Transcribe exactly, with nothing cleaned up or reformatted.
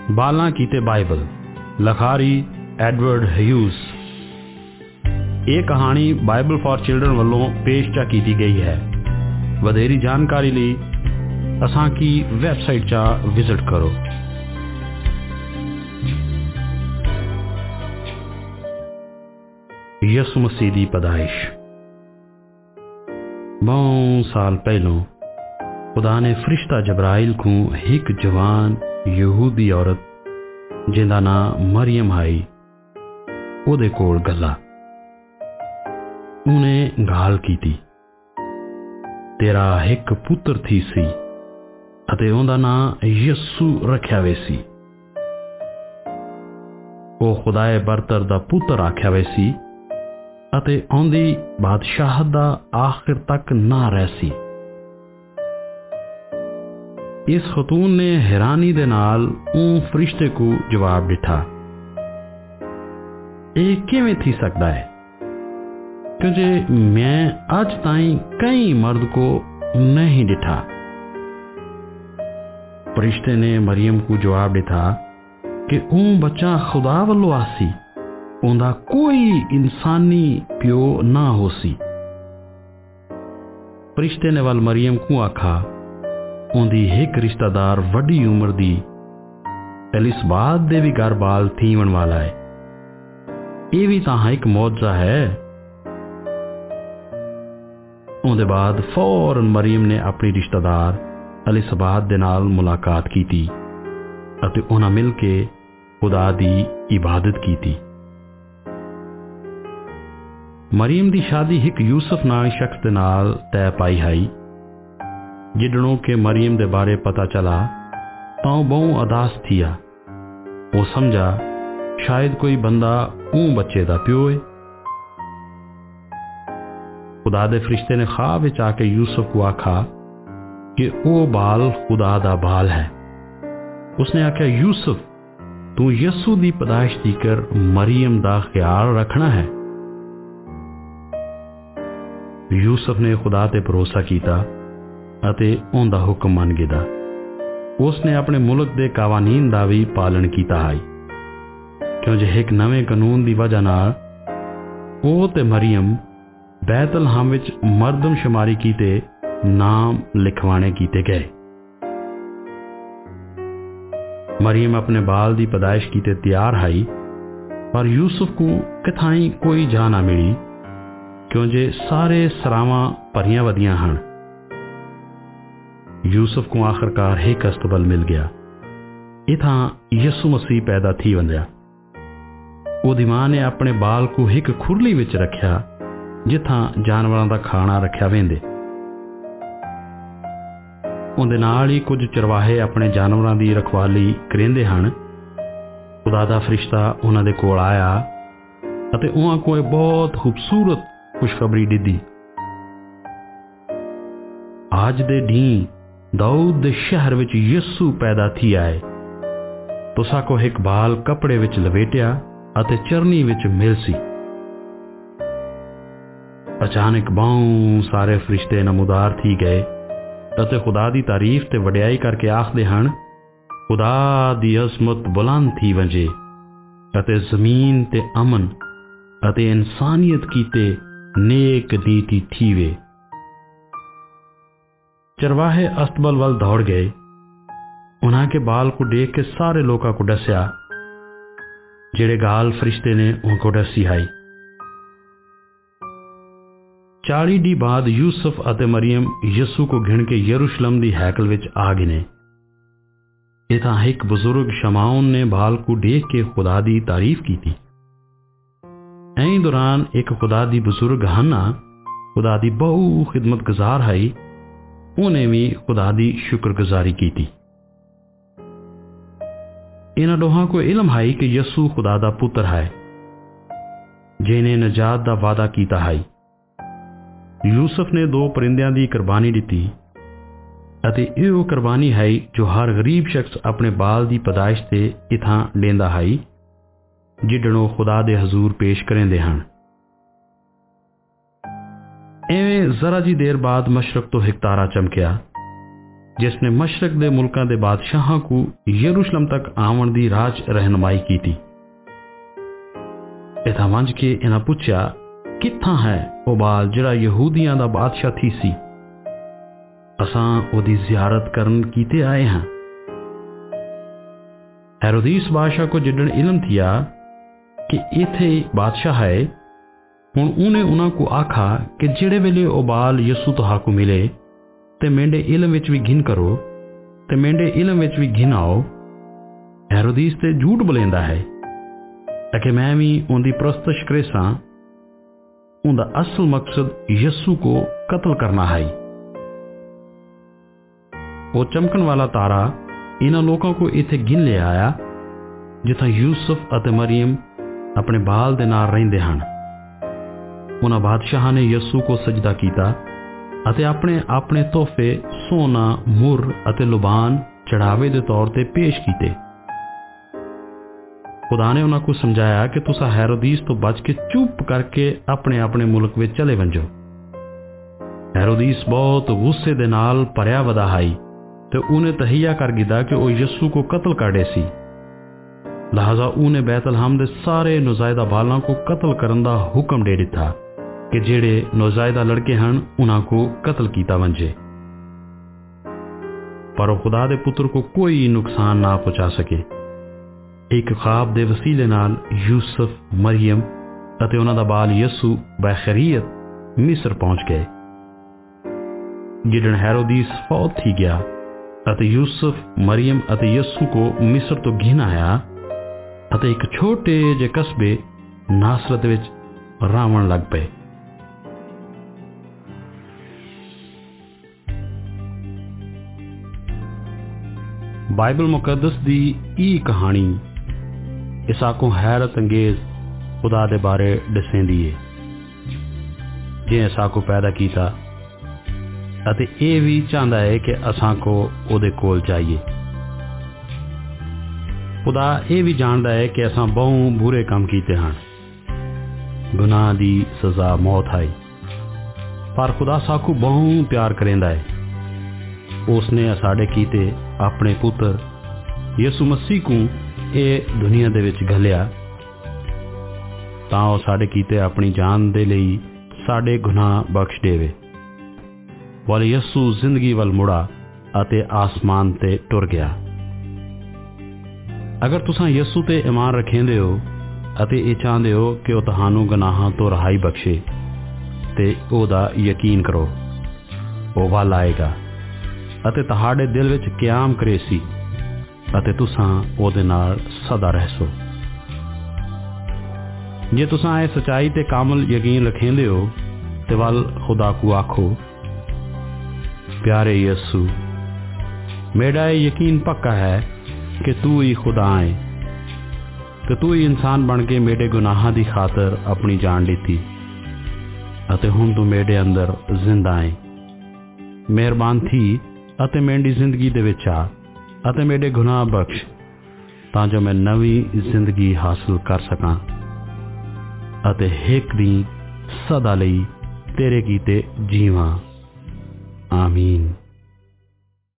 बालां कीते Bible लखारी Edward huge. ये कहानी बाइबल फॉर चिल्ड्रन वालों पेश चा की गई है। वधेरी जानकारी लिए असां की वेबसाइट चा विजिट करो। यसु मसीह दी पैदाइश। बहुत साल पहलों खुदा ने फरिश्ता जबराइल को एक जवान यहूदी औरत जिंदा ना मरियम आई ओदे कोल गला। उन्हें गाल की थी तेरा एक पुत्र थी सी अते उनका ना यसु रखा वे सी। वो खुदाए बरतर दा पुत्र आख्या वे सी अते औंदी बादशाह दा आखिर तक ना रह सी। इस खतून ने हैरानी दे नाल ऊं फरिश्ते को जवाब दिता, ये किवें थी सकता है क्योंकि मैं आज ताईं कई मर्द को नहीं दिठा। फरिश्ते ने मरियम को जवाब दिता कि ऊं बच्चा खुदा वल्लों आसी, उनका कोई इंसानी प्यो ना हो सी। फरिश्ते ने वाल मरियम को आखा उनकी एक रिश्तेदार वड्डी उम्र दी एलिसबात दे भी घर बाल थीवन वाला है। ये भी तां एक मौजा है। उनके बाद फौरन मरियम ने अपनी रिश्तेदार एलिसबात दे नाल मुलाकात की थी अते उन्हें मिल के खुदा दी इबादत की थी। मरियम दी शादी एक यूसुफ नाल शख्स दे नाल तय पाई है। जिदनों के मरियम दे बारे पता चला तो बहु अदास थिया। वो समझा शायद कोई बंदा ऊं बच्चे दा प्यो है। खुदा दे फरिश्ते ने ख्वाब विच आके यूसुफ को आखा कि वो बाल खुदा दा बाल है। उसने आख्या यूसुफ तू यसु दी पैदाइश दीकर मरियम दा ख्याल रखना है। यूसुफ ने खुदा ते भरोसा कीता अते उनका हुक्म मान गिदा। उसने अपने मुल्क दे कावानीन दा भी पालन कीता है क्योंकि एक नवे कानून दी वजह नाल ओ ते मरियम बैतलहम विच मरदम शुमारी कीते नाम लिखवाने कीते गए। मरियम अपने बाल दी पैदाइश कीते तैयार है पर यूसुफ को किथाई कोई जा ना मिली क्योंकि सारे सरावां भरियां वदियां हन। यूसुफ को आखिरकार एक अस्तबल मिल गया। इथा यसु मसीह पैदा थी वंदिया। ओदी मां ने अपने बाल को एक खुरली विच रखा जिथा जानवरां दा खाना रखा वेंदे। उनदे नाल ही कुछ चरवाहे अपने जानवरां दी रखवाली करेंदे हन। खुदा दा फरिश्ता उन्हां दे कोल आया अते उन्हां को बहुत खूबसूरत खुशखबरी दिती। आज दे ढी दाऊद दे शहर विच यसु पैदा थी आए। तुसा को एक बाल कपड़े विच लपेटिया अते चरनी विच मिल सी। अचानक बहु सारे फरिश्ते नमूदार थी गए अते खुदा दी तारीफ ते वड्याई करके आखदे हन खुदा दी अज़मत बुलंद थी वंजे अते जमीन ते अमन अते इंसानियत कीते नेक नीति थी वे। चरवाहे अस्तबल वाल दौड़ गए। उन्हां के बाल को देख के सारे लोगों को दस्या जेड़े गाल फरिश्ते ने उनको दसी है। चाली दी बाद यूसुफ अते मरियम यसु को घिन के यरूशलेम दी हैकल विच आ गिने। इथा एक बुजुर्ग शमाउन ने बाल को देख के खुदा दी तारीफ की थी। ऐं दौरान एक खुदा दी बुजुर्ग हन्ना खुदा दी बहु खिदमत गुजार है। उन्हें भी खुदा दी शुक्रगुजारी की थी। इन्हां दोहां को इल्म है कि यसु खुदा दा पुत्र है जिन्हें नजात दा वादा कीता है। यूसुफ ने दो परिंदियां दी कुर्बानी दी अते इहो कुर्बानी है जो हर गरीब शख्स अपने बाल दी पैदाइश ते इथां लेंदा है जिडणों खुदा दे हजूर पेश करेंदे हन। एवें जरा जी देर बाद मशरक तो एक तारा चमकिया जिसने मशरक दे मुल्कां दे बादशाहां को यरूशलेम तक आवन दी राज रहनुमाई की थी। इथा मंज के इन्हां पुछया, कित्थां है ओ बाल जिहड़ा यहूदियां दा बादशाह थी सी? असां ओदी ज़ियारत करन कीते आए हां। हेरोदीस बादशाह को जिदन इलम थिया कि इथे बादशाह है, हुण उन्हें उन्हां को आखा कि जिहड़े वेले ओ बाल यसू तुहां को मिले ते मेंढे इलम विच भी घिन करो ते मेंढे इलम विच भी घिन आओ। हेरोदीस ते झूठ बोलेंदा है ताकि मैं भी उनकी प्रस्तश करेसा। उनका असल मकसद यसू को कत्ल करना है। वो चमकन वाला तारा इन्हां लोगों को इत्थे गिन ले आया जिथा यूसुफ अते मरियम अपने बाल दे नाल रहिंदे हन। उन्हां बादशाहां ने यसू को सजदा कीता अते अपने अपने तोहफे सोना, मुर अते लुबान चढ़ावे दे तौर ते पेश कीते। खुदा ने उन्हां को समझाया कि तुसा हेरोदीस तो बच के चुप करके अपने अपने मुल्क में चले वंजो। हेरोदीस बहुत गुस्से दे नाल भरिया वदा हाई ते उन्हें तहिया कर गिदा कि वो यसू को कत्ल कर दे सी। लिहाजा उन्हें बैतलहम दे सारे नौजायदा बालों को कत्ल करन दा हुक्म दे दिता कि जेड़े नौजायदा लड़के हन उन्हां को कत्ल कीता वंजे। पर खुदा दे पुत्र को कोई नुकसान ना पहुंचा सके। एक ख्वाब दे वसीले नाल यूसुफ, मरियम अते उन्हां दा बाल यसू बैखैरियत मिस्र पहुंच गए। जिदन हेरोदीस फौत थी गया अते यूसुफ, मरियम अते यसू को मिस्र तो घिन आया अते एक छोटे जे कस्बे नासरत विच रावण लग पे। बाइबल मुकद्दस दी ई कहानी इसाको हैरत अंगेज खुदा दे बारे दसेंदी है, जे इसाको पैदा कीता अते ये भी चाहता है कि असां को ओदे कोल जाइए। खुदा ये भी जानता है कि असां बहु बुरे काम कीते हैं, गुनाह दी सजा मौत आई, पर खुदा साकू बहु प्यार करेंदा है। उसने साडे कीते अपने पुत्र यसू मसीह को ये दुनिया दे विच घलिया तां ओह साडे कीते अपनी जान दे लई साडे गुनाह बख्श देवे। वाल यसू जिंदगी वल मुड़ा अते आसमान ते टुर गया। अगर तुसां यसू ते ईमान रखेंदे हो अते ये चाहते हो कि वह तुहानू गुनाहां तो रहाई बख्शे ते ओहदा यकीन करो, वह वल आएगा अते तुहाडे दिल विच क्याम करेसी अते तुसां ओहदे नाल सदा रहसो। जे तुसां इह सच्चाई ते कामल यकीन रखेंदे हो ते वल खुदा को आखो, प्यारे यसू, मेरा यकीन पक्का है कि तू ही खुदा है, कि तू ही इंसान बन के मेरे गुनाहां दी खातर अपनी जान लीती अते हुण तू मेरे अंदर जिंदा है। मेहरबान थी अते मेरी जिंदगी दे विच आ अते मेरे गुनाह बख्श तां जो मैं नवी जिंदगी हासिल कर सकां अते हिक दी सदा लई तेरे कीते जीवां। आमीन।